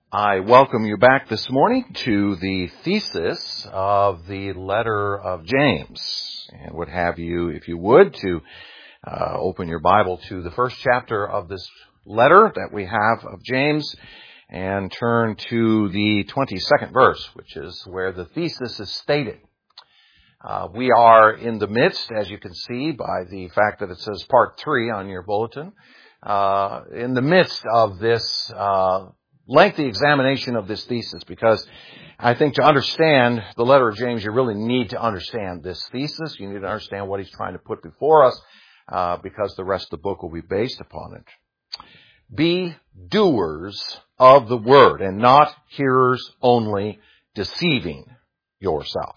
I welcome you back this morning to the thesis of the letter of James, and would have you, if you would, to open your Bible to the first chapter of this letter that we have of James, and turn to the 22nd verse, which is where the thesis is stated. We are in the midst, as you can see by the fact that it says part 3 on your bulletin, in the midst of this lengthy examination of this thesis, because I think to understand the letter of James, you really need to understand this thesis. You need to understand what he's trying to put before us, because the rest of the book will be based upon it. Be doers of the word and not hearers only, deceiving yourself.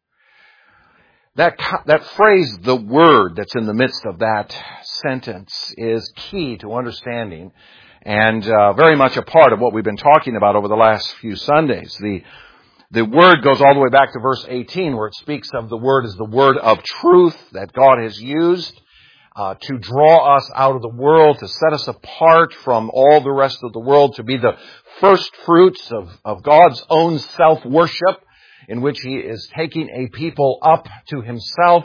That phrase, the word, that's in the midst of that sentence is key to understanding and very much a part of what we've been talking about over the last few Sundays. The word goes all the way back to verse 18, where it speaks of the word as the word of truth that God has used to draw us out of the world, to set us apart from all the rest of the world, to be the first fruits of God's own self-worship, in which He is taking a people up to Himself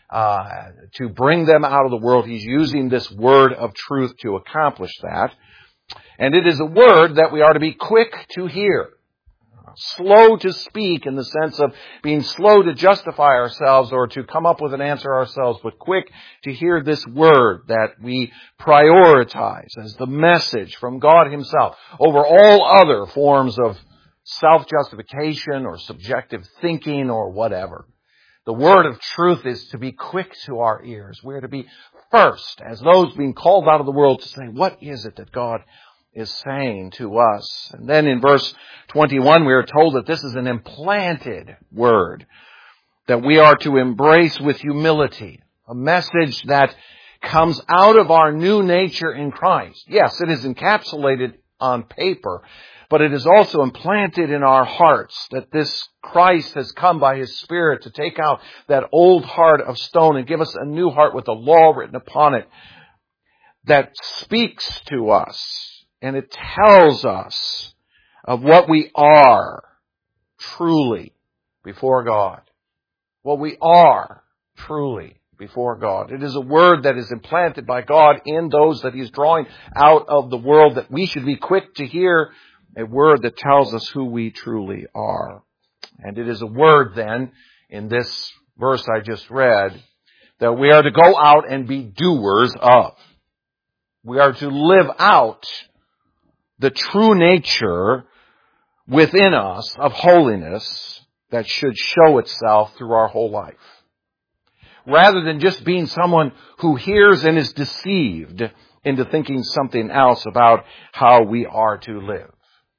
to bring them out of the world. He's using this word of truth to accomplish that. And it is a word that we are to be quick to hear, slow to speak in the sense of being slow to justify ourselves or to come up with an answer ourselves, but quick to hear this word that we prioritize as the message from God Himself over all other forms of self-justification or subjective thinking or whatever. The word of truth is to be quick to our ears. We're to be first, as those being called out of the world, to say, what is it that God is saying to us? And then in verse 21, we are told that this is an implanted word that we are to embrace with humility, a message that comes out of our new nature in Christ. Yes, it is encapsulated on paper, but it is also implanted in our hearts that this Christ has come by His Spirit to take out that old heart of stone and give us a new heart with the law written upon it that speaks to us. And it tells us of what we are truly before God. What we are truly before God. It is a word that is implanted by God in those that He's drawing out of the world, that we should be quick to hear, a word that tells us who we truly are. And it is a word then, in this verse I just read, that we are to go out and be doers of. We are to live out the true nature within us of holiness that should show itself through our whole life. Rather than just being someone who hears and is deceived into thinking something else about how we are to live.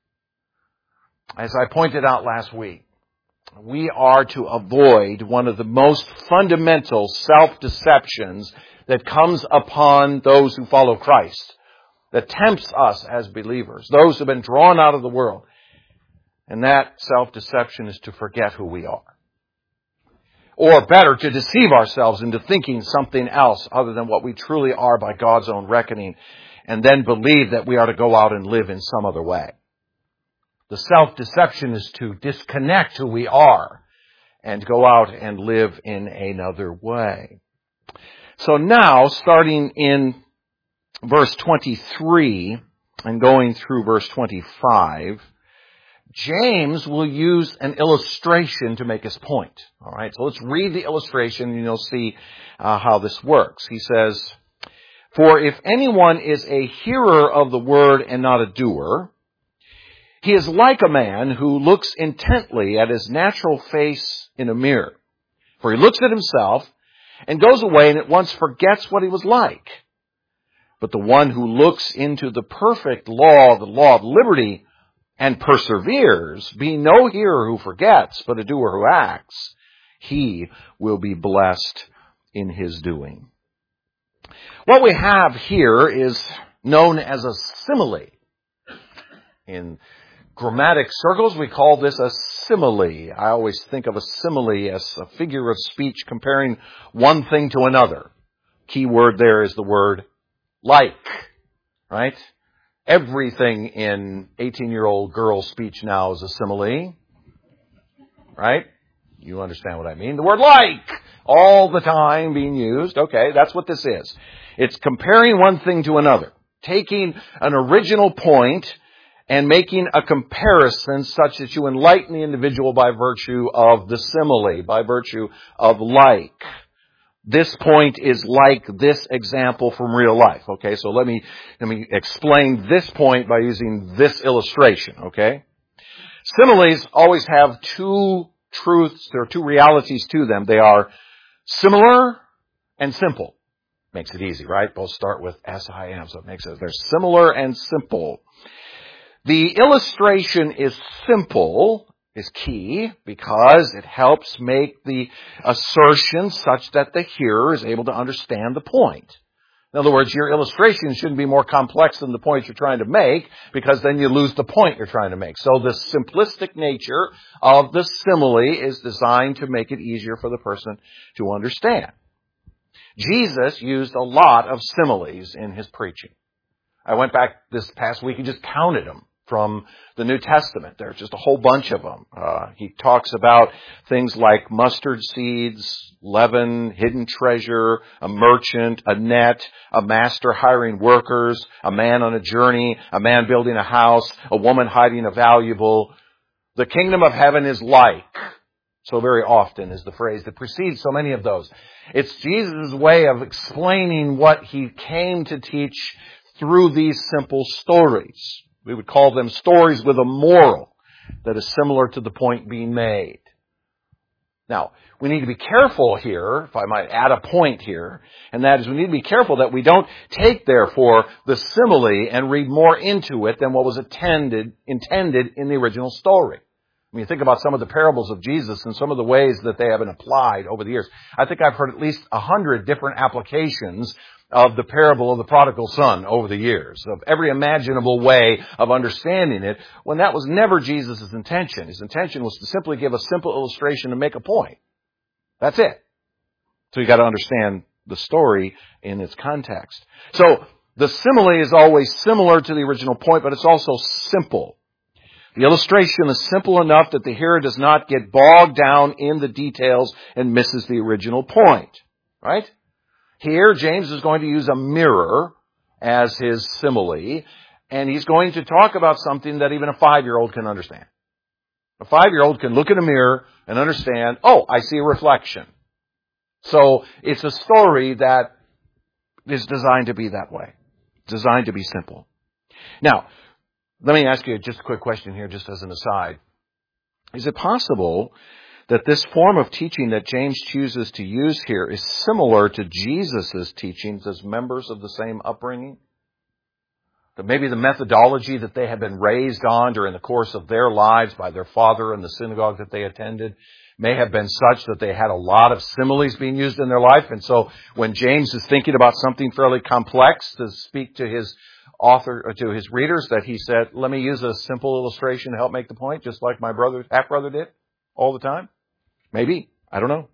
As I pointed out last week, we are to avoid one of the most fundamental self-deceptions that comes upon those who follow Christ, that tempts us as believers, those who have been drawn out of the world. And that self-deception is to forget who we are. Or better, to deceive ourselves into thinking something else other than what we truly are by God's own reckoning, and then believe that we are to go out and live in some other way. The self-deception is to disconnect who we are and go out and live in another way. So now, starting in verse 23 and going through verse 25, James will use an illustration to make his point. All right, so let's read the illustration and you'll see how this works. He says, "For if anyone is a hearer of the word and not a doer, he is like a man who looks intently at his natural face in a mirror. For he looks at himself and goes away and at once forgets what he was like. But the one who looks into the perfect law, the law of liberty, and perseveres, being no hearer who forgets, but a doer who acts, he will be blessed in his doing." What we have here is known as a simile. In grammatic circles, we call this a simile. I always think of a simile as a figure of speech comparing one thing to another. Key word there is the word like, right? Everything in 18-year-old girl speech now is a simile. Right? You understand what I mean. The word like, all the time being used. Okay, that's what this is. It's comparing one thing to another. Taking an original point and making a comparison such that you enlighten the individual by virtue of the simile, by virtue of like. This point is like this example from real life. Okay, so let me explain this point by using this illustration. Okay, similes always have two truths. There are two realities to them. They are similar and simple. Makes it easy, right? Both start with S-I-M, so it makes it, they're similar and simple. The illustration is simple, is key, because it helps make the assertion such that the hearer is able to understand the point. In other words, your illustration shouldn't be more complex than the point you're trying to make, because then you lose the point you're trying to make. So the simplistic nature of the simile is designed to make it easier for the person to understand. Jesus used a lot of similes in his preaching. I went back this past week and just counted them from the New Testament. There's just a whole bunch of them. He talks about things like mustard seeds, leaven, hidden treasure, a merchant, a net, a master hiring workers, a man on a journey, a man building a house, a woman hiding a valuable. The kingdom of heaven is like. So very often is the phrase that precedes so many of those. It's Jesus' way of explaining what he came to teach through these simple stories. We would call them stories with a moral that is similar to the point being made. Now, we need to be careful here, if I might add a point here, and that is we need to be careful that we don't take, therefore, the simile and read more into it than what was intended in the original story. When you think about some of the parables of Jesus and some of the ways that they have been applied over the years, I think I've heard at least 100 different applications of the parable of the prodigal son over the years, of every imaginable way of understanding it, when that was never Jesus' intention. His intention was to simply give a simple illustration and make a point. That's it. So you got to understand the story in its context. So the simile is always similar to the original point, but it's also simple. The illustration is simple enough that the hearer does not get bogged down in the details and misses the original point. Right? Here, James is going to use a mirror as his simile, and he's going to talk about something that even a 5-year-old can understand. A 5-year-old can look at a mirror and understand, oh, I see a reflection. So it's a story that is designed to be that way, designed to be simple. Now, let me ask you just a quick question here, just as an aside. Is it possible that this form of teaching that James chooses to use here is similar to Jesus' teachings as members of the same upbringing? That maybe the methodology that they have been raised on during the course of their lives by their father and the synagogue that they attended may have been such that they had a lot of similes being used in their life. And so when James is thinking about something fairly complex to speak to his author, or to his readers, that he said, let me use a simple illustration to help make the point, just like my half-brother did all the time? Maybe. I don't know.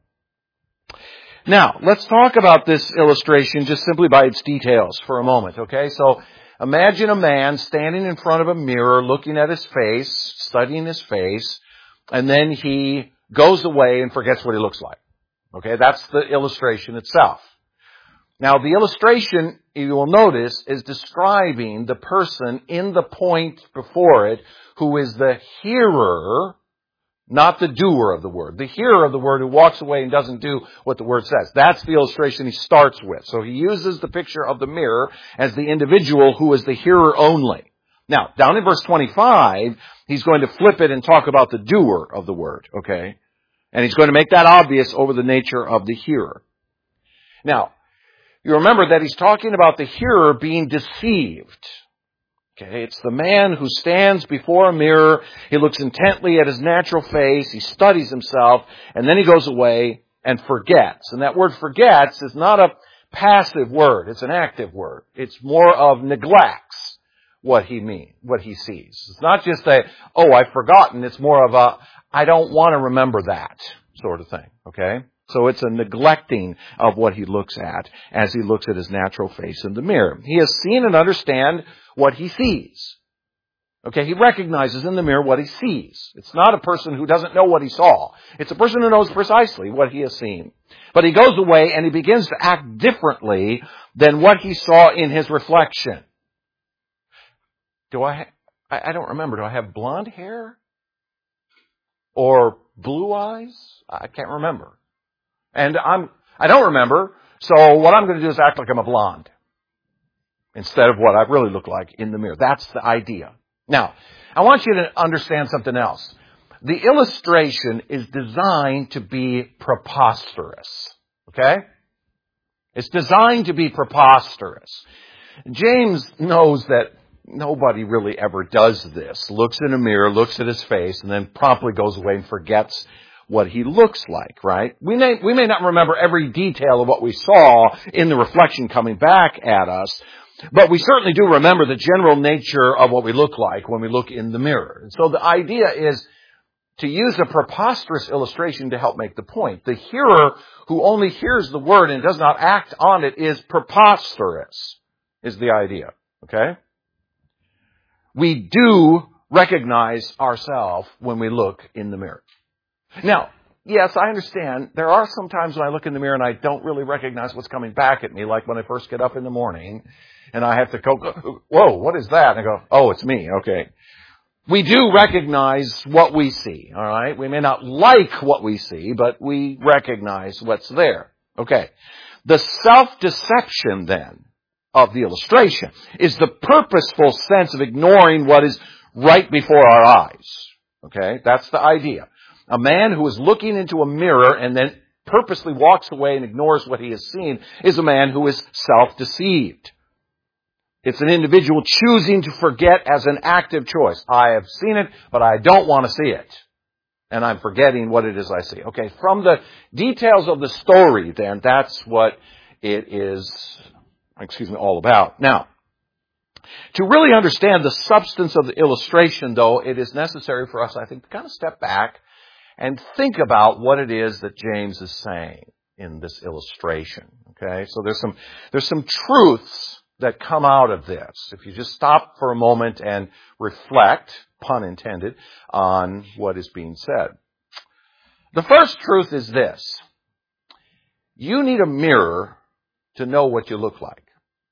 Now, let's talk about this illustration just simply by its details for a moment, okay? So, imagine a man standing in front of a mirror, looking at his face, studying his face, and then he goes away and forgets what he looks like. Okay, that's the illustration itself. Now, the illustration, you will notice, is describing the person in the point before it who is the hearer, not the doer of the word. The hearer of the word who walks away and doesn't do what the word says. That's the illustration he starts with. So he uses the picture of the mirror as the individual who is the hearer only. Now, down in verse 25, he's going to flip it and talk about the doer of the word, okay? And he's going to make that obvious over the nature of the hearer. Now, you remember that he's talking about the hearer being deceived. Okay, it's the man who stands before a mirror, he looks intently at his natural face, he studies himself, and then he goes away and forgets. And that word forgets is not a passive word, it's an active word. It's more of neglects what he sees. It's not just a, oh, I've forgotten, it's more of a, I don't want to remember that sort of thing, okay? So it's a neglecting of what he looks at as he looks at his natural face in the mirror. He has seen and understand what he sees. Okay, he recognizes in the mirror what he sees. It's not a person who doesn't know what he saw. It's a person who knows precisely what he has seen. But he goes away and he begins to act differently than what he saw in his reflection. I don't remember. Do I have blonde hair? Or blue eyes? I can't remember. And I don't remember, so what I'm going to do is act like I'm a blonde instead of what I really look like in the mirror. That's the idea. Now, I want you to understand something else. The illustration is designed to be preposterous. Okay? It's designed to be preposterous. James knows that nobody really ever does this. Looks in a mirror, looks at his face, and then promptly goes away and forgets what he looks like, right? We may not remember every detail of what we saw in the reflection coming back at us, but we certainly do remember the general nature of what we look like when we look in the mirror. And so the idea is to use a preposterous illustration to help make the point. The hearer who only hears the word and does not act on it is preposterous, is the idea, okay? We do recognize ourselves when we look in the mirror. Now, yes, I understand. There are some times when I look in the mirror and I don't really recognize what's coming back at me, like when I first get up in the morning and I have to go, whoa, what is that? And I go, oh, it's me. Okay. We do recognize what we see, all right? We may not like what we see, but we recognize what's there. Okay. The self-deception, then, of the illustration is the purposeful sense of ignoring what is right before our eyes. Okay? That's the idea. A man who is looking into a mirror and then purposely walks away and ignores what he has seen is a man who is self-deceived. It's an individual choosing to forget as an active choice. I have seen it, but I don't want to see it. And I'm forgetting what it is I see. Okay, from the details of the story, then, that's what it is, all about. Now, to really understand the substance of the illustration, though, it is necessary for us, I think, to kind of step back and think about what it is that James is saying in this illustration. Okay, so there's some truths that come out of this. If you just stop for a moment and reflect, pun intended, on what is being said. The first truth is this: you need a mirror to know what you look like.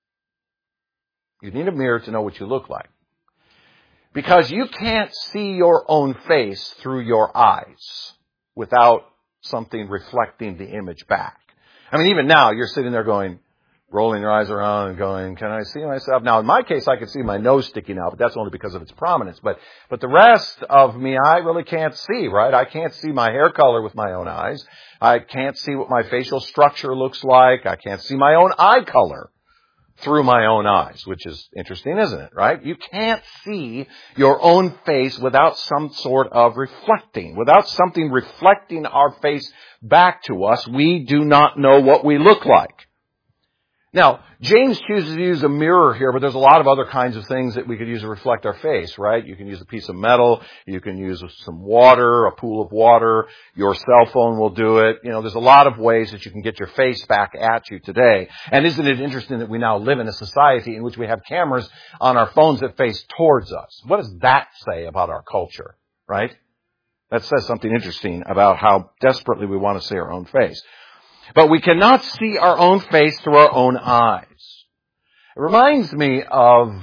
You need a mirror to know what you look like. Because you can't see your own face through your eyes without something reflecting the image back. I mean, even now, you're sitting there going, rolling your eyes around and going, can I see myself? Now, in my case, I can see my nose sticking out, but that's only because of its prominence. But the rest of me, I really can't see, right? I can't see my hair color with my own eyes. I can't see what my facial structure looks like. I can't see my own eye color through my own eyes, which is interesting, isn't it, right? You can't see your own face without some sort of reflecting. Without something reflecting our face back to us, we do not know what we look like. Now, James chooses to use a mirror here, but there's a lot of other kinds of things that we could use to reflect our face, right? You can use a piece of metal. You can use some water, a pool of water. Your cell phone will do it. You know, there's a lot of ways that you can get your face back at you today. And isn't it interesting that we now live in a society in which we have cameras on our phones that face towards us? What does that say about our culture, right? That says something interesting about how desperately we want to see our own face. But we cannot see our own face through our own eyes. It reminds me of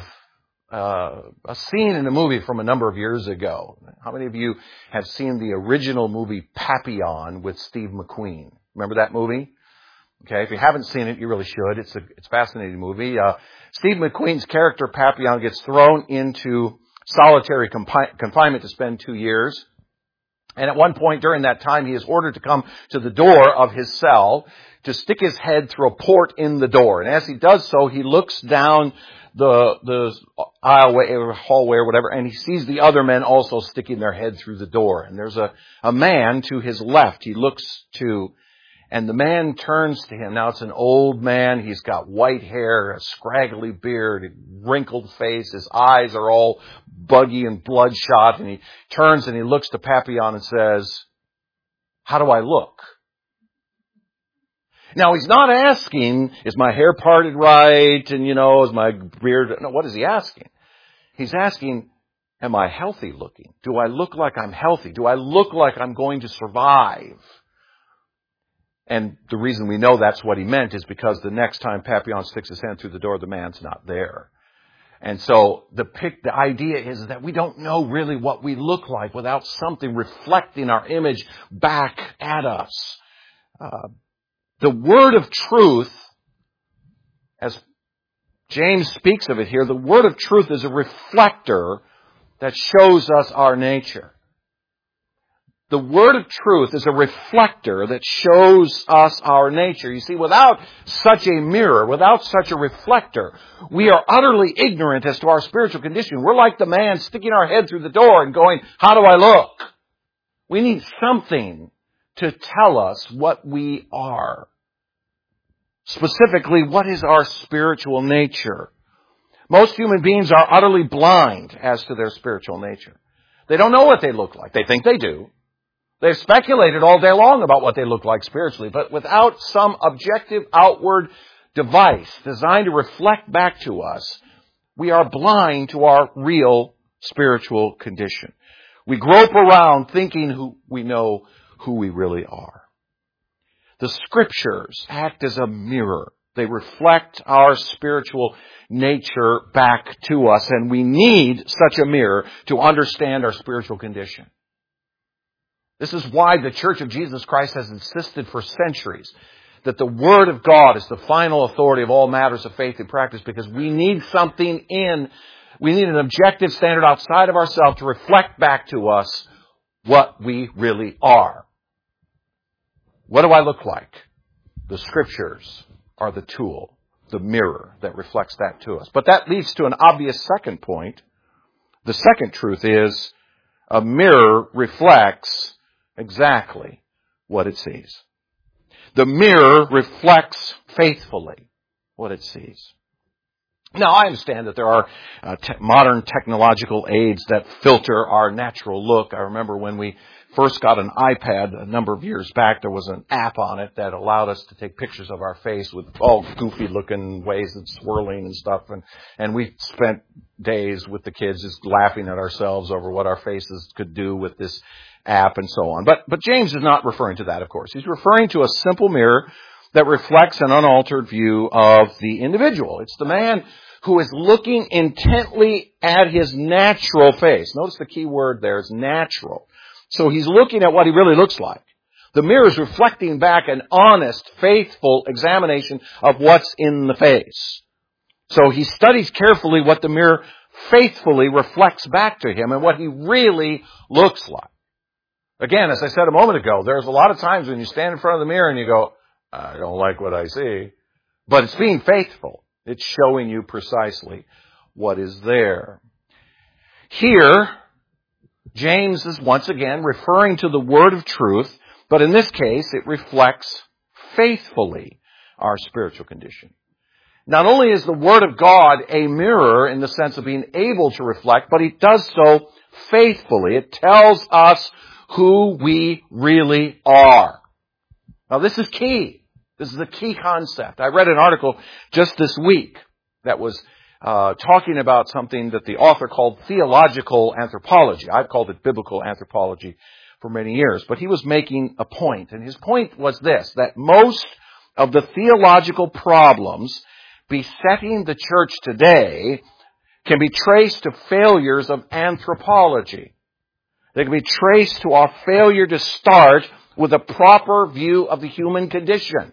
a scene in a movie from a number of years ago. How many of you have seen the original movie Papillon with Steve McQueen? Remember that movie? Okay, if you haven't seen it, you really should. It's a fascinating movie. Steve McQueen's character Papillon gets thrown into solitary confinement to spend 2 years. And at one point during that time, he is ordered to come to the door of his cell to stick his head through a port in the door. And as he does so, he looks down the aisleway or hallway or whatever, and he sees the other men also sticking their head through the door. And there's a man to his left he looks to, and the man turns to him. Now, it's an old man. He's got white hair, a scraggly beard, a wrinkled face. His eyes are all buggy and bloodshot. And he turns and he looks to Papillon and says, "How do I look?" Now, he's not asking, is my hair parted right? And, is my beard... No, what is he asking? He's asking, am I healthy looking? Do I look like I'm healthy? Do I look like I'm going to survive? And the reason we know that's what he meant is because the next time Papillon sticks his hand through the door, the man's not there. And so the idea is that we don't know really what we look like without something reflecting our image back at us. The word of truth, as James speaks of it here, the word of truth is a reflector that shows us our nature. The word of truth is a reflector that shows us our nature. You see, without such a mirror, without such a reflector, we are utterly ignorant as to our spiritual condition. We're like the man sticking our head through the door and going, how do I look? We need something to tell us what we are. Specifically, what is our spiritual nature? Most human beings are utterly blind as to their spiritual nature. They don't know what they look like. They think they do. They've speculated all day long about what they look like spiritually, but without some objective outward device designed to reflect back to us, we are blind to our real spiritual condition. We grope around thinking we know who we really are. The Scriptures act as a mirror. They reflect our spiritual nature back to us, and we need such a mirror to understand our spiritual condition. This is why the Church of Jesus Christ has insisted for centuries that the Word of God is the final authority of all matters of faith and practice, because we need we need an objective standard outside of ourselves to reflect back to us what we really are. What do I look like? The Scriptures are the tool, the mirror that reflects that to us. But that leads to an obvious second point. The second truth is a mirror reflects exactly what it sees. The mirror reflects faithfully what it sees. Now, I understand that there are modern technological aids that filter our natural look. I remember when we first got an iPad a number of years back, there was an app on it that allowed us to take pictures of our face with all goofy looking ways of swirling and stuff. And we spent days with the kids just laughing at ourselves over what our faces could do with this app and so on. But James is not referring to that, of course. He's referring to a simple mirror that reflects an unaltered view of the individual. It's the man who is looking intently at his natural face. Notice the key word there is natural. So he's looking at what he really looks like. The mirror is reflecting back an honest, faithful examination of what's in the face. So he studies carefully what the mirror faithfully reflects back to him and what he really looks like. Again, as I said a moment ago, there's a lot of times when you stand in front of the mirror and you go, I don't like what I see. But it's being faithful. It's showing you precisely what is there. Here, James is once again referring to the word of truth, but in this case, it reflects faithfully our spiritual condition. Not only is the word of God a mirror in the sense of being able to reflect, but it does so faithfully. It tells us who we really are. Now, this is key. This is a key concept. I read an article just this week that was talking about something that the author called theological anthropology. I've called it biblical anthropology for many years. But he was making a point, and his point was this, that most of the theological problems besetting the church today can be traced to failures of anthropology. They can be traced to our failure to start with a proper view of the human condition.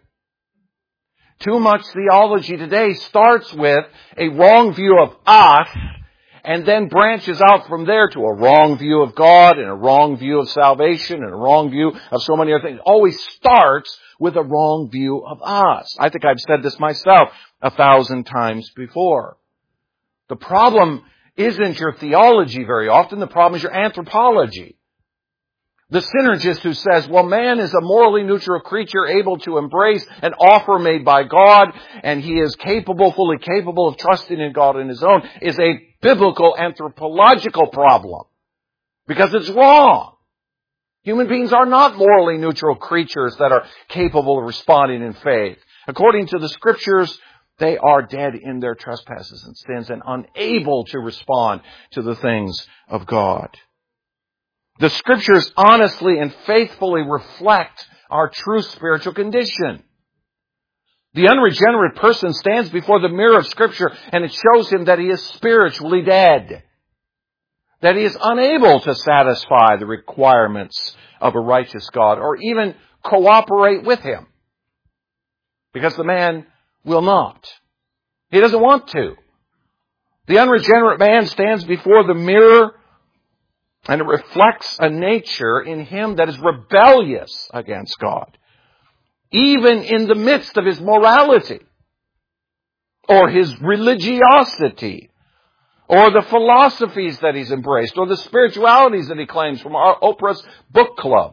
Too much theology today starts with a wrong view of us and then branches out from there to a wrong view of God and a wrong view of salvation and a wrong view of so many other things. It always starts with a wrong view of us. I think I've said this myself 1,000 times before. The problem isn't your theology very often. The problem is your anthropology. The synergist who says, well, man is a morally neutral creature able to embrace an offer made by God, and he is fully capable of trusting in God on his own, is a biblical anthropological problem. Because it's wrong. Human beings are not morally neutral creatures that are capable of responding in faith. According to the Scriptures, they are dead in their trespasses and sins and unable to respond to the things of God. The Scriptures honestly and faithfully reflect our true spiritual condition. The unregenerate person stands before the mirror of Scripture and it shows him that he is spiritually dead. That he is unable to satisfy the requirements of a righteous God or even cooperate with Him. Because the man will not. He doesn't want to. The unregenerate man stands before the mirror and it reflects a nature in him that is rebellious against God. Even in the midst of his morality or his religiosity, or the philosophies that he's embraced, or the spiritualities that he claims from our Oprah's book club,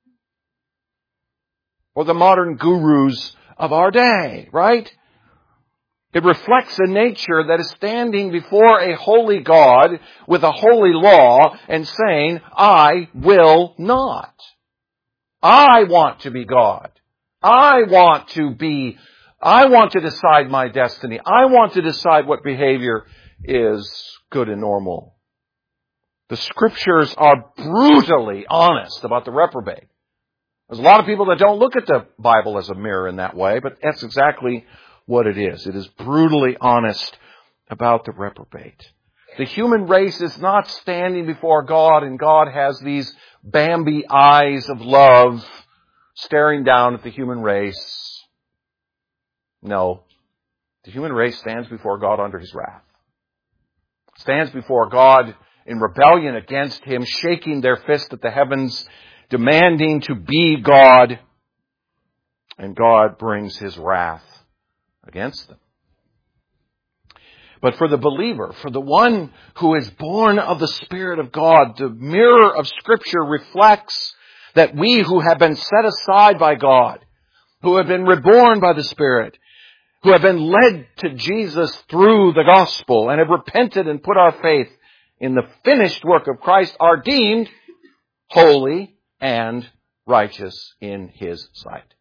or the modern gurus of our day, right? It reflects a nature that is standing before a holy God with a holy law and saying, I will not. I want to be God. I want to decide my destiny. I want to decide what behavior is good and normal. The Scriptures are brutally honest about the reprobate. There's a lot of people that don't look at the Bible as a mirror in that way, but that's exactly what it is. It is brutally honest about the reprobate. The human race is not standing before God and God has these Bambi eyes of love staring down at the human race. No. The human race stands before God under His wrath. Stands before God in rebellion against Him, shaking their fist at the heavens, demanding to be God. And God brings His wrath against them. But for the believer, for the one who is born of the Spirit of God, the mirror of Scripture reflects that we who have been set aside by God, who have been reborn by the Spirit, who have been led to Jesus through the gospel and have repented and put our faith in the finished work of Christ, are deemed holy and righteous in His sight.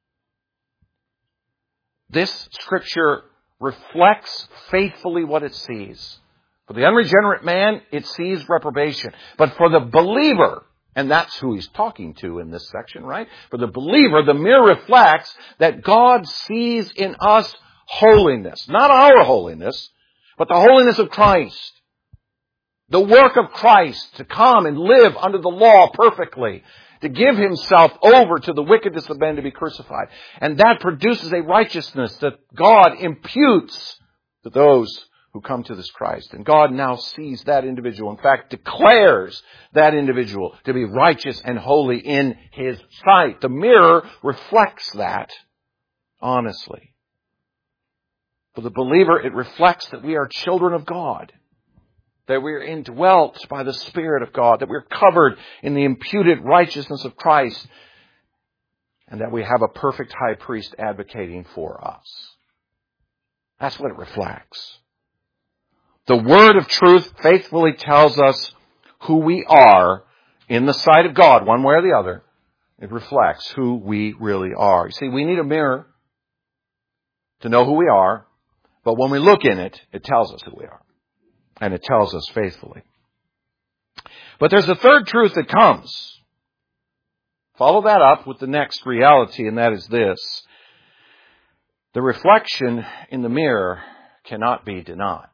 This Scripture reflects faithfully what it sees. For the unregenerate man, it sees reprobation. But for the believer, and that's who he's talking to in this section, right? For the believer, the mirror reflects that God sees in us holiness. Not our holiness, but the holiness of Christ. The work of Christ to come and live under the law perfectly. To give Himself over to the wickedness of men to be crucified. And that produces a righteousness that God imputes to those who come to this Christ. And God now sees that individual, in fact, declares that individual to be righteous and holy in His sight. The mirror reflects that honestly. For the believer, it reflects that we are children of God. That we are indwelt by the Spirit of God. That we are covered in the imputed righteousness of Christ. And that we have a perfect high priest advocating for us. That's what it reflects. The Word of truth faithfully tells us who we are in the sight of God, one way or the other. It reflects who we really are. You see, we need a mirror to know who we are. But when we look in it, it tells us who we are. And it tells us faithfully. But there's a third truth that comes. Follow that up with the next reality, and that is this. The reflection in the mirror cannot be denied.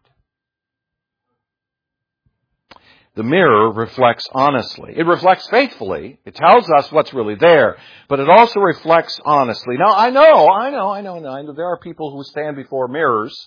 The mirror reflects honestly. It reflects faithfully. It tells us what's really there. But it also reflects honestly. Now, I know there are people who stand before mirrors.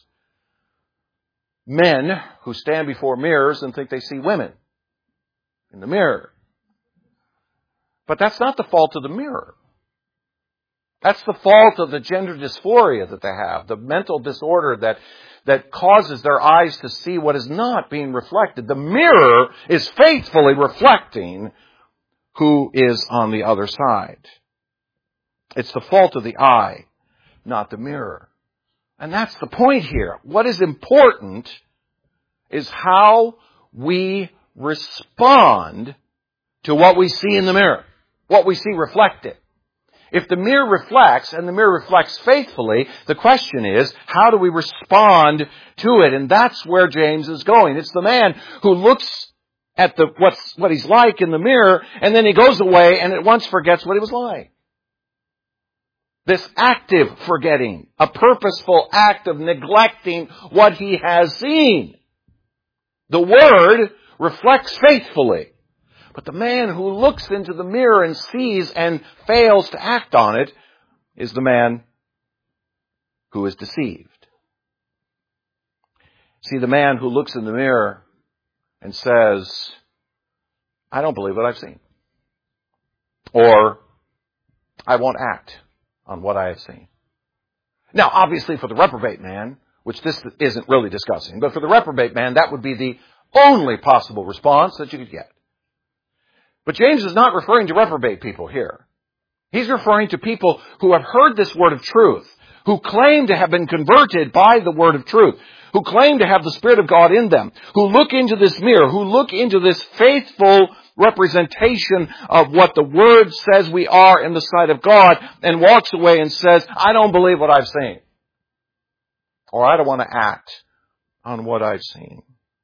Men who stand before mirrors and think they see women in the mirror. But that's not the fault of the mirror. That's the fault of the gender dysphoria that they have, the mental disorder that causes their eyes to see what is not being reflected. The mirror is faithfully reflecting who is on the other side. It's the fault of the eye, not the mirror. And that's the point here. What is important is how we respond to what we see in the mirror. what we see reflected. If the mirror reflects, and the mirror reflects faithfully, the question is, how do we respond to it? And that's where James is going. It's the man who looks at what he's like in the mirror, and then he goes away and at once forgets what he was like. This active forgetting, a purposeful act of neglecting what he has seen. The Word reflects faithfully. But the man who looks into the mirror and sees and fails to act on it is the man who is deceived. See, the man who looks in the mirror and says, I don't believe what I've seen. Or, I won't act on what I have seen. Now, obviously for the reprobate man, which this isn't really discussing, but for the reprobate man, that would be the only possible response that you could get. But James is not referring to reprobate people here. He's referring to people who have heard this word of truth, who claim to have been converted by the word of truth, who claim to have the Spirit of God in them, who look into this mirror, who look into this faithful representation of what the Word says we are in the sight of God, and walks away and says, I don't believe what I've seen. Or I don't want to act on what I've seen.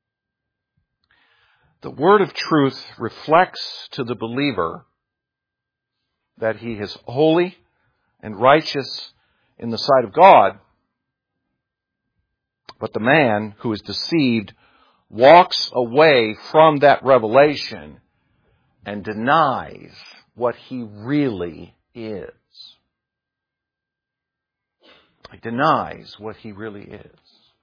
The word of truth reflects to the believer that he is holy and righteous in the sight of God. But the man who is deceived walks away from that revelation and denies what he really is. He denies what he really is.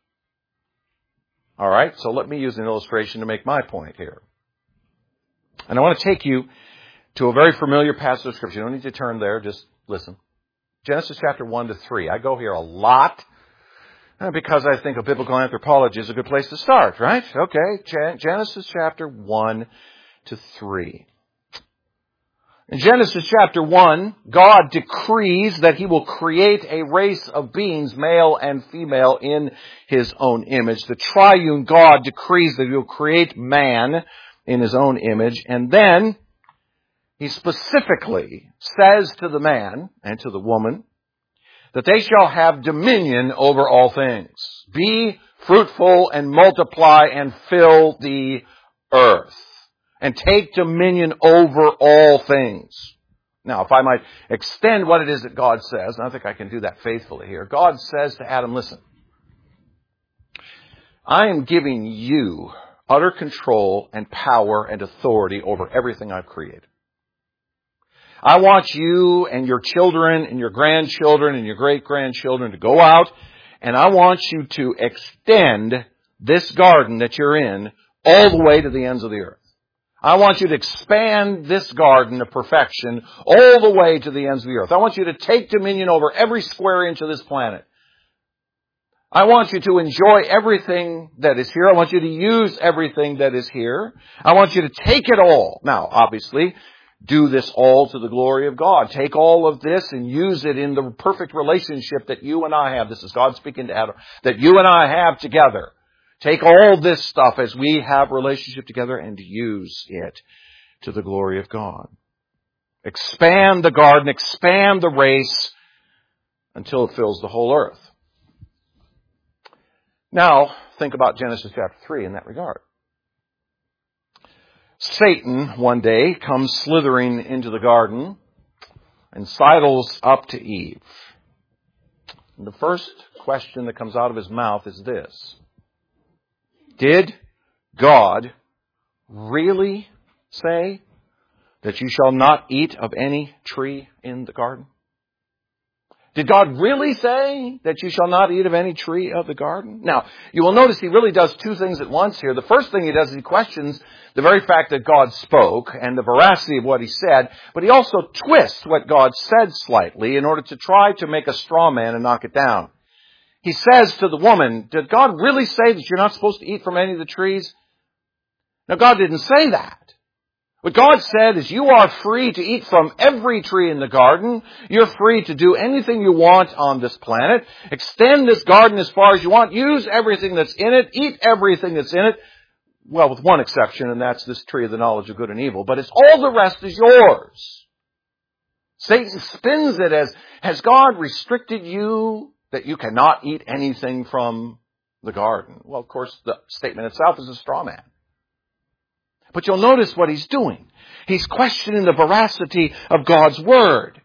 All right, so let me use an illustration to make my point here. And I want to take you to a very familiar passage of Scripture. You don't need to turn there, just listen. Genesis chapter 1 to 3. I go here a lot because I think a biblical anthropology is a good place to start, right? Okay, Genesis chapter 1 to 3. In Genesis chapter 1, God decrees that He will create a race of beings, male and female, in His own image. The triune God decrees that He will create man in His own image. And then He specifically says to the man and to the woman that they shall have dominion over all things. Be fruitful and multiply and fill the earth. And take dominion over all things. Now, if I might extend what it is that God says, and I think I can do that faithfully here. God says to Adam, listen, I am giving you utter control and power and authority over everything I've created. I want you and your children and your grandchildren and your great-grandchildren to go out, and I want you to extend this garden that you're in all the way to the ends of the earth. I want you to expand this garden of perfection all the way to the ends of the earth. I want you to take dominion over every square inch of this planet. I want you to enjoy everything that is here. I want you to use everything that is here. I want you to take it all. Now, obviously, do this all to the glory of God. Take all of this and use it in the perfect relationship that you and I have. This is God speaking to Adam. That you and I have together. Take all this stuff as we have relationship together and use it to the glory of God. Expand the garden, expand the race until it fills the whole earth. Now, think about Genesis chapter 3 in that regard. Satan, one day, comes slithering into the garden and sidles up to Eve. And the first question that comes out of his mouth is this. Did God really say that you shall not eat of any tree in the garden? Did God really say that you shall not eat of any tree of the garden? Now, you will notice he really does two things at once here. The first thing he does is he questions the very fact that God spoke and the veracity of what he said, but he also twists what God said slightly in order to try to make a straw man and knock it down. He says to the woman, did God really say that you're not supposed to eat from any of the trees? Now, God didn't say that. What God said is you are free to eat from every tree in the garden. You're free to do anything you want on this planet. Extend this garden as far as you want. Use everything that's in it. Eat everything that's in it. Well, with one exception, and that's this tree of the knowledge of good and evil. But all the rest is yours. Satan spins it as, has God restricted you that you cannot eat anything from the garden? Well, of course, the statement itself is a straw man. But you'll notice what he's doing. He's questioning the veracity of God's word.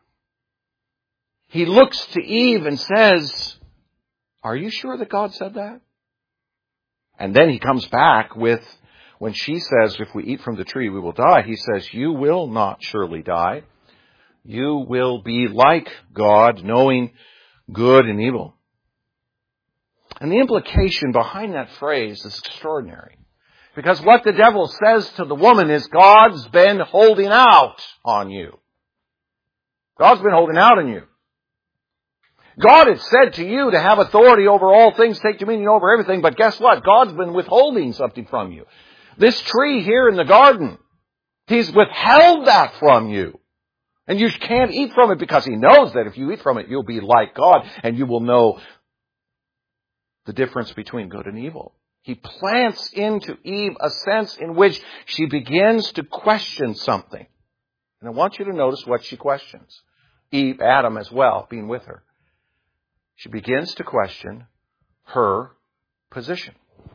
He looks to Eve and says, are you sure that God said that? And then he comes back with, when she says, if we eat from the tree, we will die, he says, you will not surely die. You will be like God, knowing good and evil. And the implication behind that phrase is extraordinary. Because what the devil says to the woman is, God's been holding out on you. God's been holding out on you. God had said to you to have authority over all things, take dominion over everything, but guess what? God's been withholding something from you. This tree here in the garden, He's withheld that from you. And you can't eat from it because He knows that if you eat from it, you'll be like God and you will know the difference between good and evil. He plants into Eve a sense in which she begins to question something. And I want you to notice what she questions. Eve, Adam as well, being with her. She begins to question her position.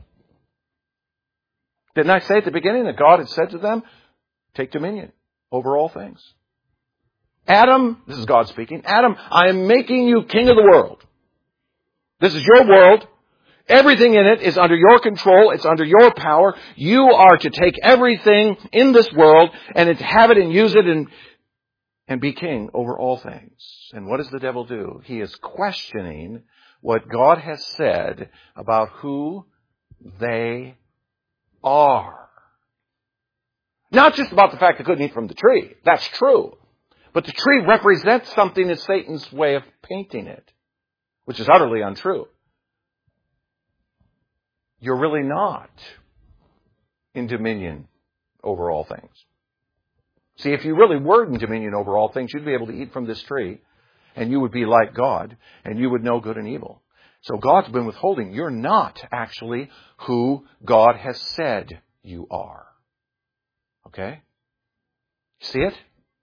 Didn't I say at the beginning that God had said to them, take dominion over all things? Adam, this is God speaking, Adam, I am making you king of the world. This is your world. Everything in it is under your control. It's under your power. You are to take everything in this world and to have it and use it and be king over all things. And what does the devil do? He is questioning what God has said about who they are. Not just about the fact they couldn't eat from the tree. That's true. But the tree represents something in Satan's way of painting it, which is utterly untrue. You're really not in dominion over all things. See, if you really were in dominion over all things, you'd be able to eat from this tree, and you would be like God, and you would know good and evil. So God's been withholding. You're not actually who God has said you are. Okay? See it?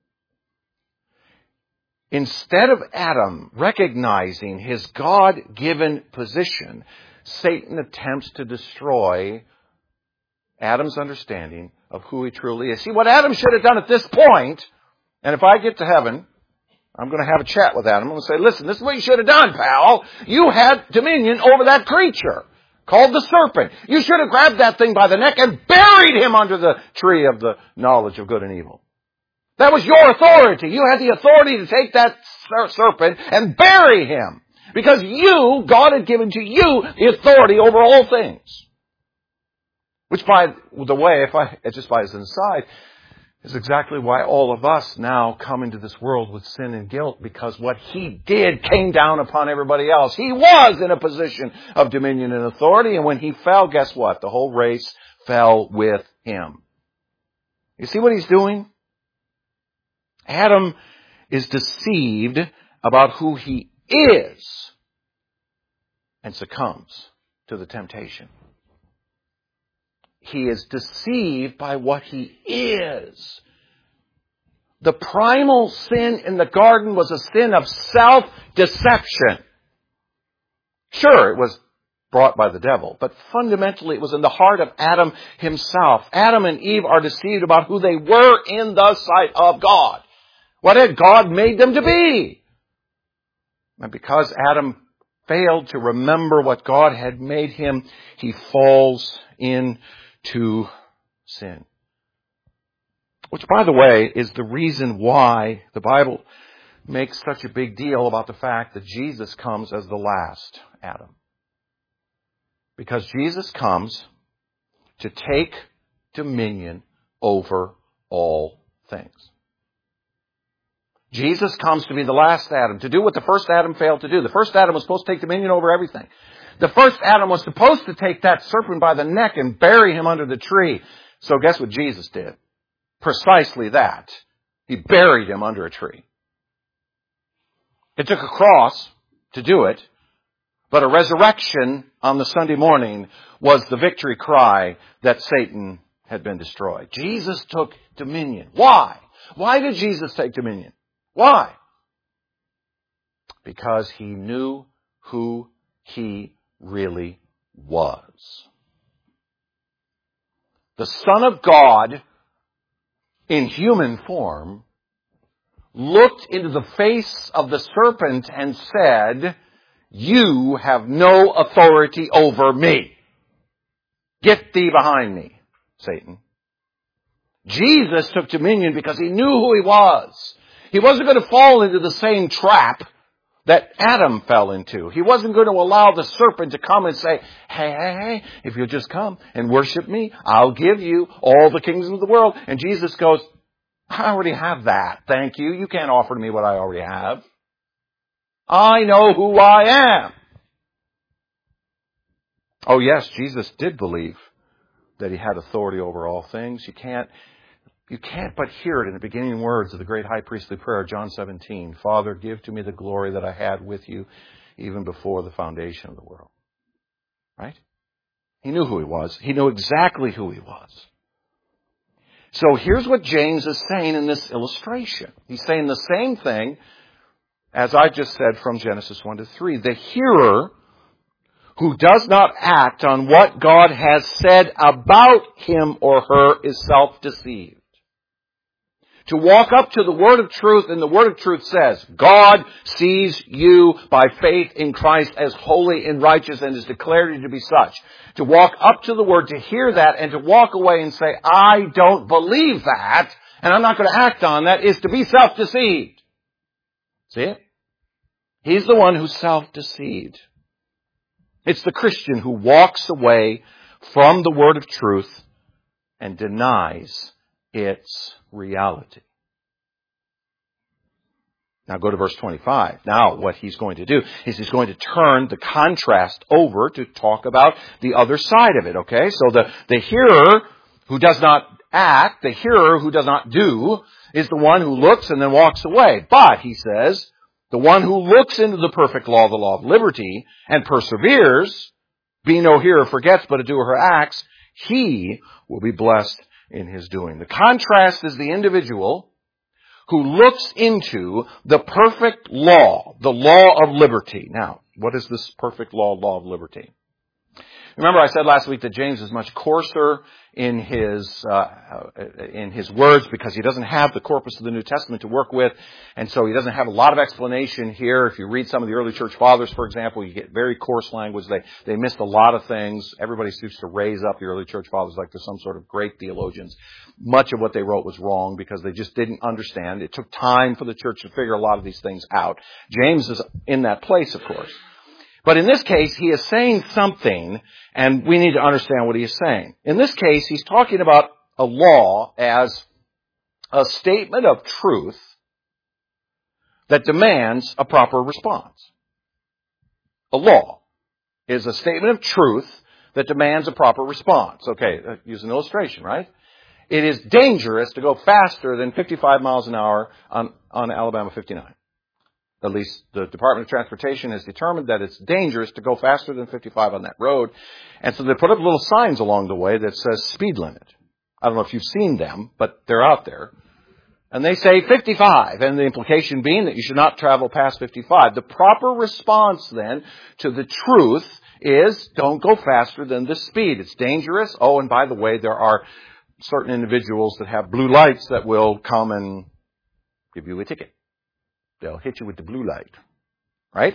Instead of Adam recognizing his God-given position, Satan attempts to destroy Adam's understanding of who he truly is. See, what Adam should have done at this point, and if I get to heaven, I'm going to have a chat with Adam. I'm going to say, listen, this is what you should have done, pal. You had dominion over that creature called the serpent. You should have grabbed that thing by the neck and buried him under the tree of the knowledge of good and evil. That was your authority. You had the authority to take that serpent and bury him. Because you, God had given to you the authority over all things. Which, by the way, just by as an aside, is exactly why all of us now come into this world with sin and guilt, because what He did came down upon everybody else. He was in a position of dominion and authority, and when He fell, guess what? The whole race fell with Him. You see what He's doing? Adam is deceived about who he is and succumbs to the temptation. He is deceived by what he is. The primal sin in the garden was a sin of self-deception. Sure, it was brought by the devil, but fundamentally it was in the heart of Adam himself. Adam and Eve are deceived about who they were in the sight of God. What had God made them to be? And because Adam failed to remember what God had made him, he falls into sin. Which, by the way, is the reason why the Bible makes such a big deal about the fact that Jesus comes as the last Adam. Because Jesus comes to take dominion over all things. Jesus comes to be the last Adam, to do what the first Adam failed to do. The first Adam was supposed to take dominion over everything. The first Adam was supposed to take that serpent by the neck and bury him under the tree. So guess what Jesus did? Precisely that. He buried him under a tree. It took a cross to do it, but a resurrection on the Sunday morning was the victory cry that Satan had been destroyed. Jesus took dominion. Why? Why did Jesus take dominion? Why? Because he knew who he really was. The Son of God, in human form, looked into the face of the serpent and said, "You have no authority over me. Get thee behind me, Satan." Jesus took dominion because he knew who he was. He wasn't going to fall into the same trap that Adam fell into. He wasn't going to allow the serpent to come and say, hey, if you'll just come and worship me, I'll give you all the kingdoms of the world. And Jesus goes, I already have that. Thank you. You can't offer me what I already have. I know who I am. Oh yes, Jesus did believe that he had authority over all things. You can't but hear it in the beginning words of the great high priestly prayer, John 17. Father, give to me the glory that I had with you even before the foundation of the world. Right? He knew who he was. He knew exactly who he was. So here's what James is saying in this illustration. He's saying the same thing as I just said from Genesis 1 to 3. The hearer who does not act on what God has said about him or her is self-deceived. To walk up to the word of truth, and the word of truth says, God sees you by faith in Christ as holy and righteous and has declared you to be such. To walk up to the word, to hear that, and to walk away and say, I don't believe that, and I'm not going to act on that, is to be self-deceived. See it? He's the one who's self-deceived. It's the Christian who walks away from the word of truth and denies its reality. Now go to verse 25. Now what he's going to do is he's going to turn the contrast over to talk about the other side of it, okay? So the hearer who does not act, the hearer who does not do, is the one who looks and then walks away. But, he says, the one who looks into the perfect law, the law of liberty, and perseveres, being no hearer forgets, but a doer acts, he will be blessed in his doing. The contrast is the individual who looks into the perfect law, the law of liberty. Now, what is this perfect law of liberty? Remember I said last week that James is much coarser in his words because he doesn't have the corpus of the New Testament to work with, and so he doesn't have a lot of explanation here. If you read some of the early church fathers, for example, you get very coarse language. They missed a lot of things. Everybody seems to raise up the early church fathers like they're some sort of great theologians. Much of what they wrote was wrong because they just didn't understand. It took time for the church to figure a lot of these things out. James is in that place, of course. But in this case, he is saying something, and we need to understand what he is saying. In this case, he's talking about a law as a statement of truth that demands a proper response. A law is a statement of truth that demands a proper response. Okay, use an illustration, right? It is dangerous to go faster than 55 miles an hour on Alabama 59. At least the Department of Transportation has determined that it's dangerous to go faster than 55 on that road. And so they put up little signs along the way that says speed limit. I don't know if you've seen them, but they're out there. And they say 55, and the implication being that you should not travel past 55. The proper response then to the truth is don't go faster than the speed. It's dangerous. Oh, and by the way, there are certain individuals that have blue lights that will come and give you a ticket. They'll hit you with the blue light. Right?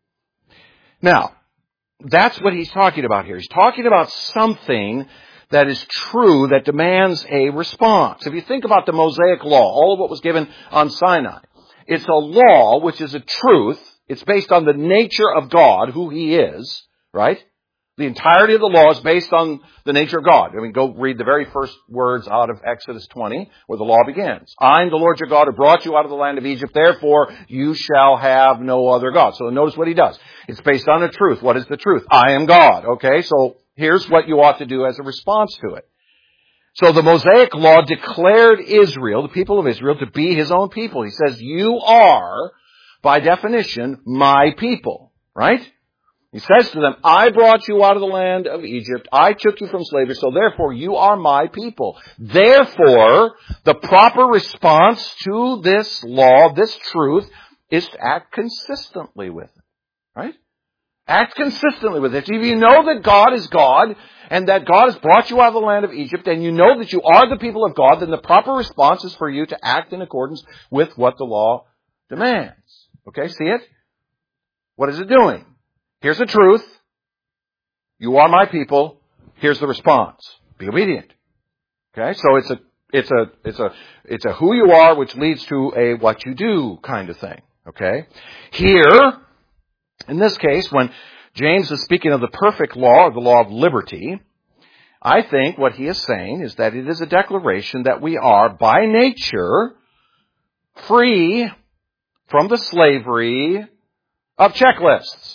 Now, that's what he's talking about here. He's talking about something that is true that demands a response. If you think about the Mosaic Law, all of what was given on Sinai, it's a law which is a truth. It's based on the nature of God, who He is, right? The entirety of the law is based on the nature of God. I mean, go read the very first words out of Exodus 20, where the law begins. I am the Lord your God who brought you out of the land of Egypt, therefore you shall have no other God. So notice what he does. It's based on a truth. What is the truth? I am God. Okay, so here's what you ought to do as a response to it. So the Mosaic Law declared Israel, the people of Israel, to be His own people. He says, you are, by definition, my people, right? He says to them, I brought you out of the land of Egypt. I took you from slavery, so therefore you are my people. Therefore, the proper response to this law, this truth, is to act consistently with it. Right? Act consistently with it. If you know that God is God, and that God has brought you out of the land of Egypt, and you know that you are the people of God, then the proper response is for you to act in accordance with what the law demands. Okay, see it? What is it doing? Here's the truth. You are my people. Here's the response. Be obedient. Okay, so it's a who you are, which leads to a what you do kind of thing. Okay, here, in this case, when James is speaking of the perfect law, or the law of liberty, I think what he is saying is that it is a declaration that we are, by nature, free from the slavery of checklists.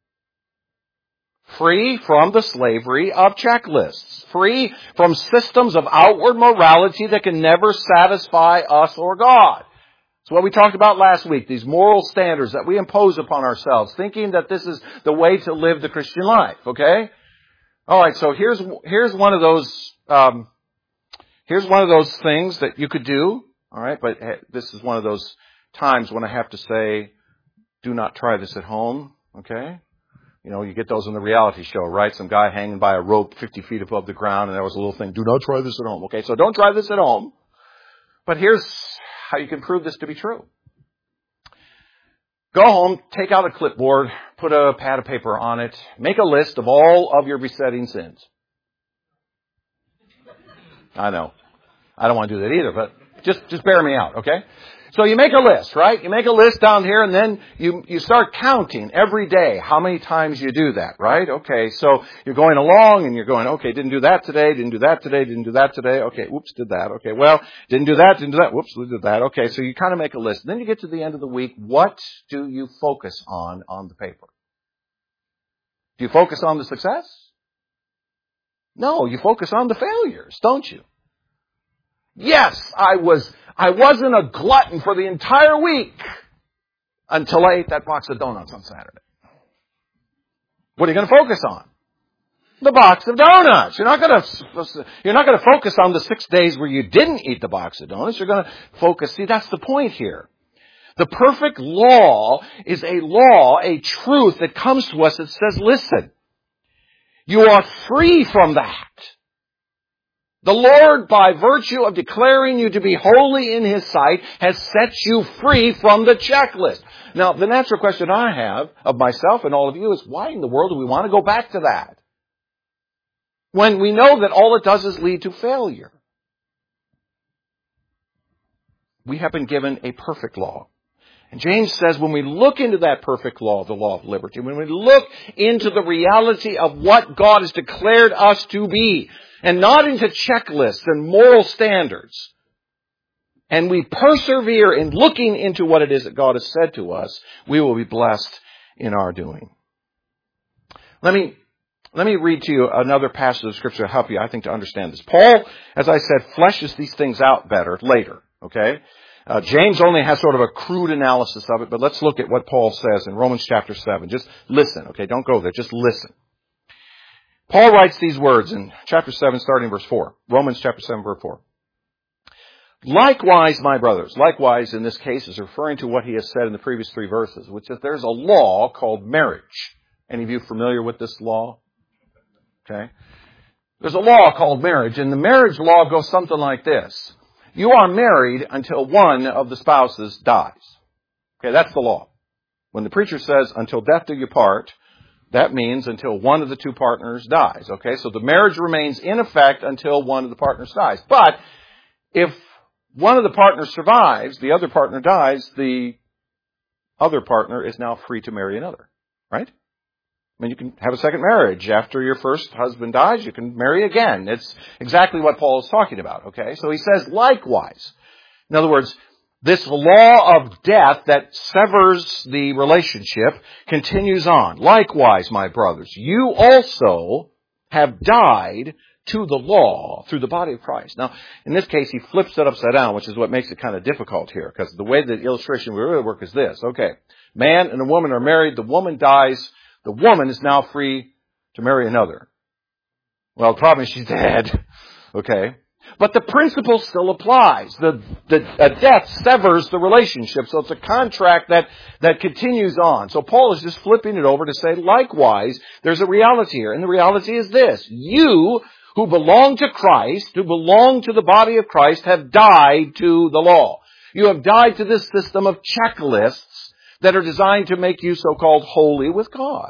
Free from the slavery of checklists. Free from systems of outward morality that can never satisfy us or God. It's what we talked about last week, these moral standards that we impose upon ourselves, thinking that this is the way to live the Christian life, okay? Alright, so here's one of those, things that you could do, alright, but this is one of those times when I have to say, do not try this at home, okay? You know, you get those on the reality show, right? Some guy hanging by a rope 50 feet above the ground, and there was a little thing, do not try this at home, okay? So don't try this at home. But here's how you can prove this to be true. Go home, take out a clipboard, put a pad of paper on it, make a list of all of your besetting sins. I know. I don't want to do that either, but just bear me out, okay? So you make a list, right? You make a list down here, and then you start counting every day how many times you do that, right? Okay, so you're going along and you're going, okay, didn't do that today, didn't do that today, didn't do that today. Okay, whoops, did that. Okay, well, didn't do that, whoops, we did that. Okay, so you kind of make a list. And then you get to the end of the week, what do you focus on the paper? Do you focus on the success? No, you focus on the failures, don't you? Yes, I wasn't a glutton for the entire week until I ate that box of donuts on Saturday. What are you going to focus on? The box of donuts. You're not going to focus on the 6 days where you didn't eat the box of donuts. You're going to focus. See, that's the point here. The perfect law is a law, a truth that comes to us that says, listen, you are free from that. The Lord, by virtue of declaring you to be holy in His sight, has set you free from the checklist. Now, the natural question I have of myself and all of you is, why in the world do we want to go back to that? When we know that all it does is lead to failure. We have been given a perfect law. And James says when we look into that perfect law, the law of liberty, when we look into the reality of what God has declared us to be, and not into checklists and moral standards, and we persevere in looking into what it is that God has said to us, we will be blessed in our doing. Let me read to you another passage of Scripture to help you, I think, to understand this. Paul, as I said, fleshes these things out better later, okay? James only has sort of a crude analysis of it, but let's look at what Paul says in Romans chapter 7. Just listen, okay? Don't go there. Just listen. Paul writes these words in chapter 7, starting verse 4. Romans chapter 7, verse 4. Likewise, my brothers. Likewise, in this case, is referring to what he has said in the previous 3 verses, which is there's a law called marriage. Any of you familiar with this law? Okay. There's a law called marriage, and the marriage law goes something like this. You are married until one of the spouses dies. Okay, that's the law. When the preacher says, until death do you part, that means until one of the 2 partners dies. Okay, so the marriage remains in effect until one of the partners dies. But if one of the partners survives, the other partner dies, the other partner is now free to marry another. Right? I mean, you can have a second marriage. After your first husband dies, you can marry again. It's exactly what Paul is talking about, okay? So he says, likewise. In other words, this law of death that severs the relationship continues on. Likewise, my brothers, you also have died to the law through the body of Christ. Now, in this case, he flips it upside down, which is what makes it kind of difficult here, because the way the illustration will really work is this. Okay, man and a woman are married. The woman dies. The woman is now free to marry another. Well, the problem is she's dead. Okay? But the principle still applies. A death severs the relationship, so it's a contract that continues on. So Paul is just flipping it over to say, likewise, there's a reality here. And the reality is this. You who belong to Christ, who belong to the body of Christ, have died to the law. You have died to this system of checklists that are designed to make you so-called holy with God,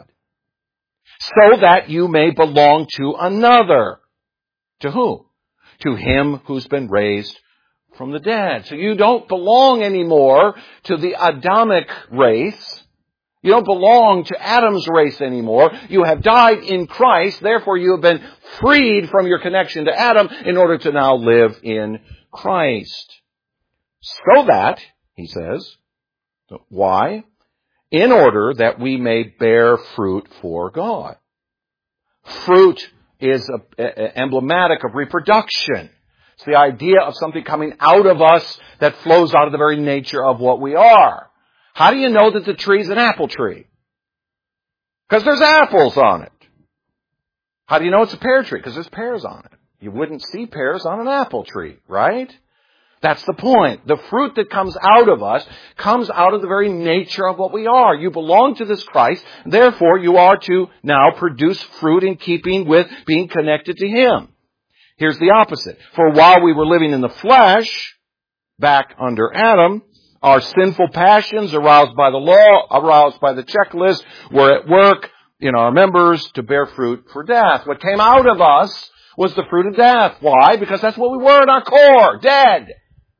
so that you may belong to another. To whom? To Him who's been raised from the dead. So you don't belong anymore to the Adamic race. You don't belong to Adam's race anymore. You have died in Christ. Therefore, you have been freed from your connection to Adam in order to now live in Christ. So that, he says, why? In order that we may bear fruit for God. Fruit is emblematic of reproduction. It's the idea of something coming out of us that flows out of the very nature of what we are. How do you know that the tree is an apple tree? Because there's apples on it. How do you know it's a pear tree? Because there's pears on it. You wouldn't see pears on an apple tree, right? That's the point. The fruit that comes out of us comes out of the very nature of what we are. You belong to this Christ. Therefore, you are to now produce fruit in keeping with being connected to Him. Here's the opposite. For while we were living in the flesh, back under Adam, our sinful passions aroused by the law, aroused by the checklist, were at work in our members to bear fruit for death. What came out of us was the fruit of death. Why? Because that's what we were at our core. Dead.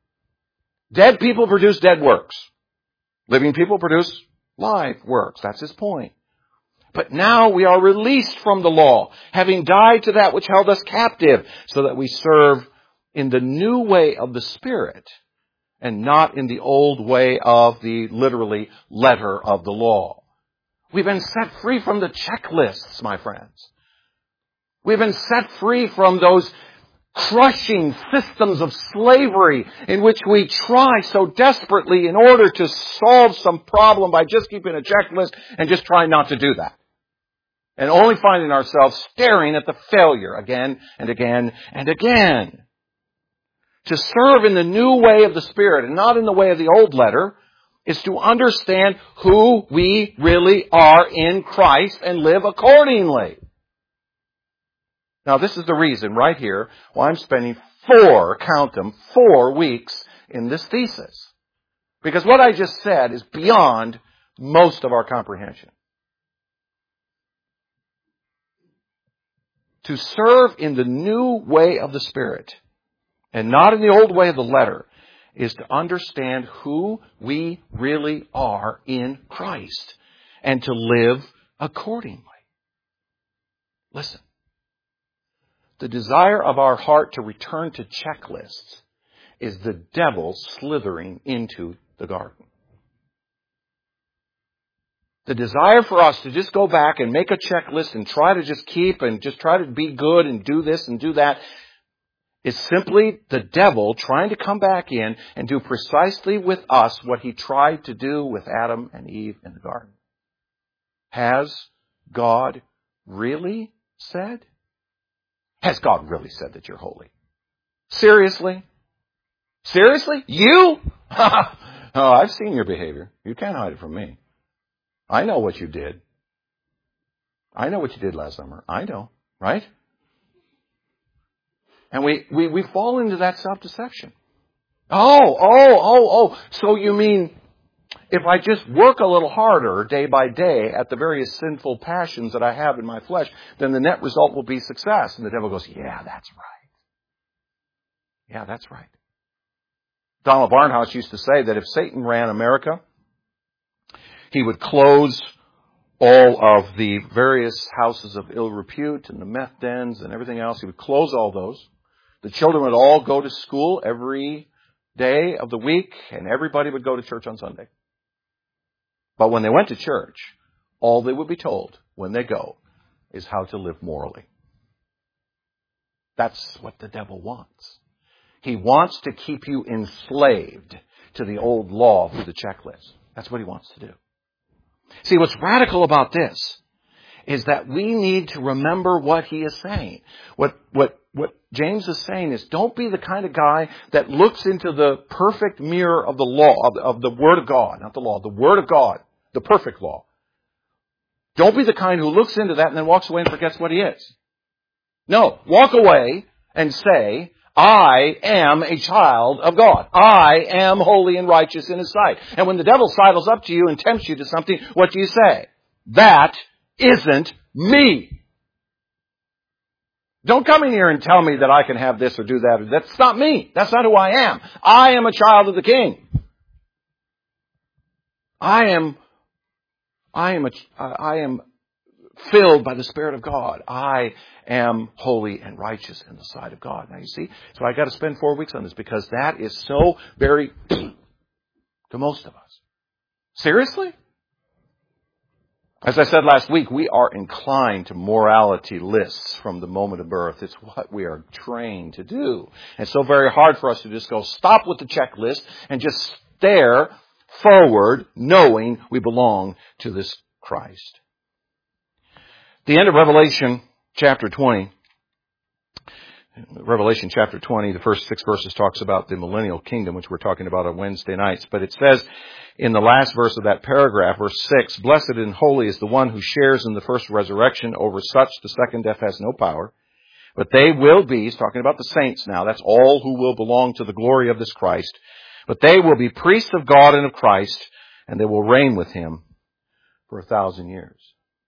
Dead people produce dead works. Living people produce live works. That's his point. But now we are released from the law, having died to that which held us captive, so that we serve in the new way of the Spirit and not in the old way of the literally letter of the law. We've been set free from the checklists, my friends. We've been set free from those crushing systems of slavery in which we try so desperately in order to solve some problem by just keeping a checklist and just trying not to do that. And only finding ourselves staring at the failure again and again and again. To serve in the new way of the Spirit and not in the way of the old letter is to understand who we really are in Christ and live accordingly. Now, this is the reason right here why I'm spending 4 weeks in this thesis. Because what I just said is beyond most of our comprehension. To serve in the new way of the Spirit and not in the old way of the letter is to understand who we really are in Christ and to live accordingly. Listen. The desire of our heart to return to checklists is the devil slithering into the garden. The desire for us to just go back and make a checklist and try to just keep and just try to be good and do this and do that is simply the devil trying to come back in and do precisely with us what he tried to do with Adam and Eve in the garden. Has God really said? Has God really said that you're holy? Seriously? Seriously? You? Oh, I've seen your behavior. You can't hide it from me. I know what you did. I know what you did last summer. I know, right? And we fall into that self-deception. Oh. So you mean if I just work a little harder day by day at the various sinful passions that I have in my flesh, then the net result will be success. And the devil goes, yeah, that's right. Yeah, that's right. Donald Barnhouse used to say that if Satan ran America, he would close all of the various houses of ill repute and the meth dens and everything else. He would close all those. The children would all go to school every day of the week, and everybody would go to church on Sunday. But when they went to church, all they would be told when they go is how to live morally. That's what the devil wants. He wants to keep you enslaved to the old law through the checklist. That's what he wants to do. See, what's radical about this is that we need to remember what he is saying. What James is saying is, don't be the kind of guy that looks into the perfect mirror of the law, of the Word of God, not the law, the Word of God, the perfect law. Don't be the kind who looks into that and then walks away and forgets what he is. No, walk away and say, I am a child of God. I am holy and righteous in His sight. And when the devil sidles up to you and tempts you to something, what do you say? That isn't me. Don't come in here and tell me that I can have this or do that. That's not me. That's not who I am. I am a child of the King. I am filled by the Spirit of God. I am holy and righteous in the sight of God. Now you see, so I got to spend 4 weeks on this because that is so very to most of us. Seriously? As I said last week, we are inclined to morality lists from the moment of birth. It's what we are trained to do. And it's so very hard for us to just go stop with the checklist and just stare forward knowing we belong to this Christ. The end of Revelation chapter 20, the first 6 verses talks about the millennial kingdom, which we're talking about on Wednesday nights. But it says in the last verse of that paragraph, verse 6, blessed and holy is the one who shares in the first resurrection. Over such the second death has no power. But they will be, he's talking about the saints now, that's all who will belong to the glory of this Christ. But they will be priests of God and of Christ, and they will reign with Him for 1,000 years.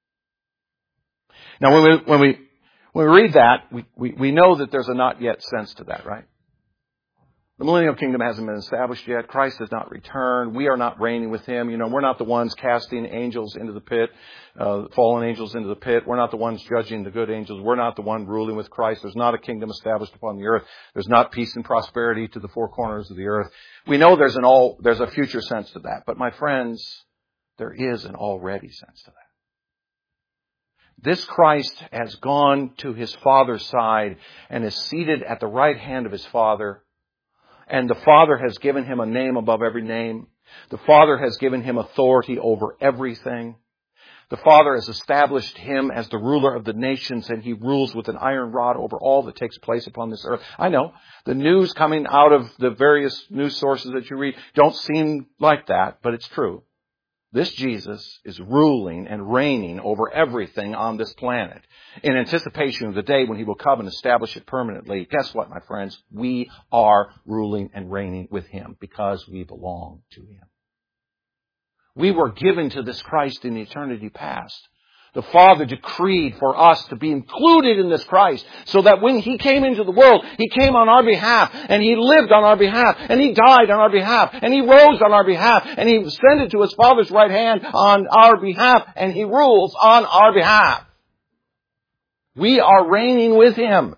Now, when we read that, we know that there's a not yet sense to that, right? The millennial kingdom hasn't been established yet. Christ has not returned. We are not reigning with Him. We're not the ones casting angels into the pit, fallen angels into the pit. We're not the ones judging the good angels. We're not the one ruling with Christ. There's not a kingdom established upon the earth. There's not peace and prosperity to the four corners of the earth. We know there's a future sense to that. But my friends, there is an already sense to that. This Christ has gone to His Father's side and is seated at the right hand of His Father. And the Father has given Him a name above every name. The Father has given Him authority over everything. The Father has established Him as the ruler of the nations, and He rules with an iron rod over all that takes place upon this earth. I know the news coming out of the various news sources that you read don't seem like that, but it's true. This Jesus is ruling and reigning over everything on this planet in anticipation of the day when He will come and establish it permanently. Guess what, my friends? We are ruling and reigning with Him because we belong to Him. We were given to this Christ in eternity past. The Father decreed for us to be included in this Christ so that when He came into the world, He came on our behalf and He lived on our behalf and He died on our behalf and He rose on our behalf and He ascended to His Father's right hand on our behalf and He rules on our behalf. We are reigning with Him.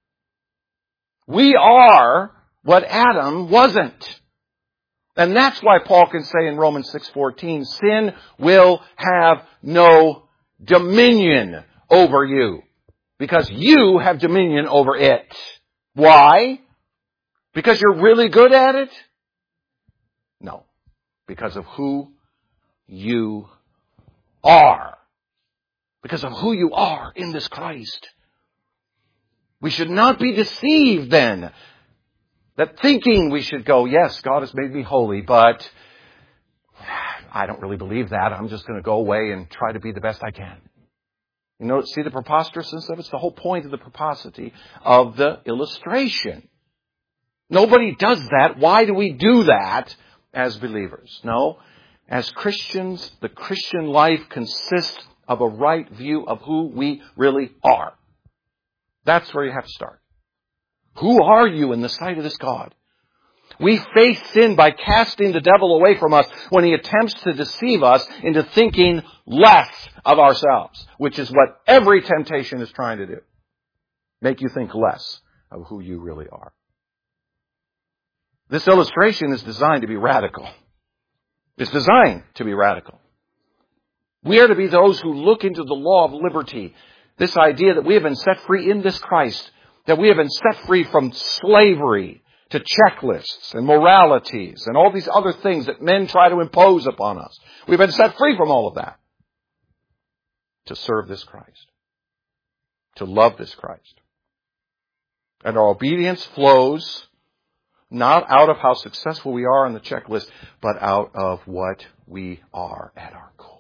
We are what Adam wasn't. And that's why Paul can say in Romans 6:14, sin will have no dominion over you, because you have dominion over it. Why? Because you're really good at it? No. Because of who you are. Because of who you are in this Christ. We should not be deceived then, that thinking we should go, yes, God has made me holy, but I don't really believe that. I'm just going to go away and try to be the best I can. See the preposterousness of it? It's the whole point of the preposterity of the illustration. Nobody does that. Why do we do that as believers? No. As Christians, the Christian life consists of a right view of who we really are. That's where you have to start. Who are you in the sight of this God? We face sin by casting the devil away from us when he attempts to deceive us into thinking less of ourselves, which is what every temptation is trying to do. Make you think less of who you really are. This illustration is designed to be radical. It's designed to be radical. We are to be those who look into the law of liberty. This idea that we have been set free in this Christ, that we have been set free from slavery to checklists and moralities and all these other things that men try to impose upon us. We've been set free from all of that. to serve this Christ, to love this Christ. And our obedience flows not out of how successful we are on the checklist, but out of what we are at our core.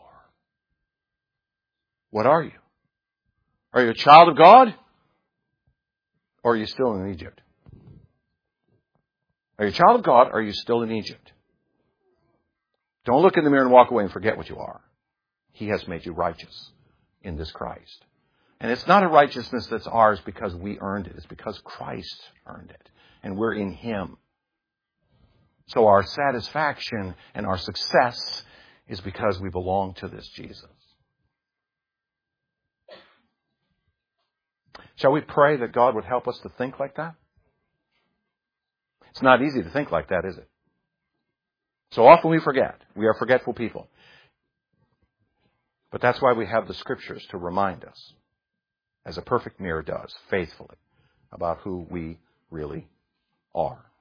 What are you? Are you a child of God? Or are you still in Egypt? Are you a child of God, or are you still in Egypt? Don't look in the mirror and walk away and forget what you are. He has made you righteous in this Christ. And it's not a righteousness that's ours because we earned it. It's because Christ earned it. And we're in Him. So our satisfaction and our success is because we belong to this Jesus. Shall we pray that God would help us to think like that? It's not easy to think like that, is it? So often we forget. We are forgetful people. But that's why we have the Scriptures to remind us, as a perfect mirror does, faithfully, about who we really are.